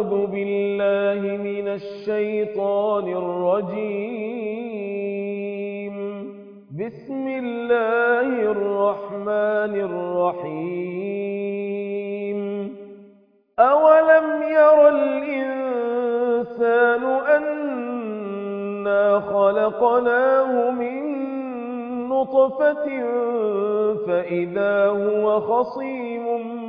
أعوذ بالله من الشيطان الرجيم. بسم الله الرحمن الرحيم. أولم ير الإنسان أنا خلقناه من نطفة فإذا هو خصيم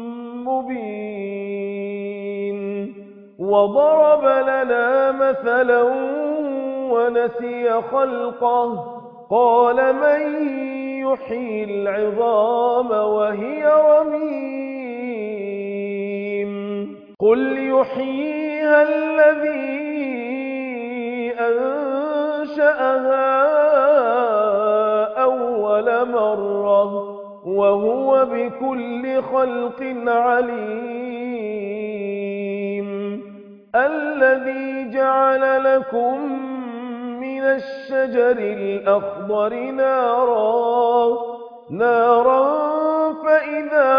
مبين وضرب لنا مثلا ونسي خلقه قال من يحيي العظام وهي رميم قل يحييها الذي أنشأها أول مرة وهو بكل خلق عليم الذي جعل لكم من الشجر الأخضر نارا فإذا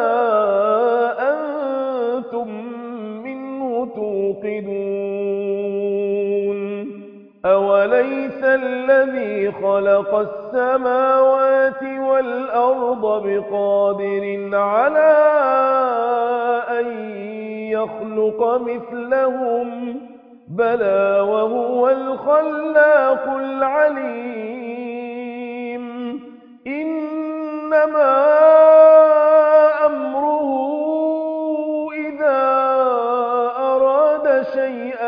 أنتم منه توقدون أوليس الذي خلق السماوات والأرض بقادر على أن يخلق مثلهم بلى وهو الخلاق العليم إنما أمره إذا أراد شيئا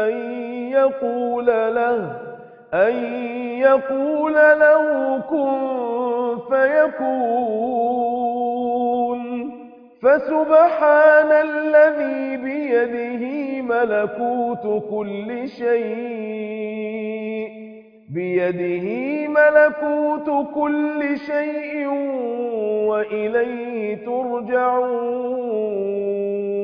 أن يقول له كن فيكون فسبحان الذي بيده ملكوت كل شيء وإليه ترجعون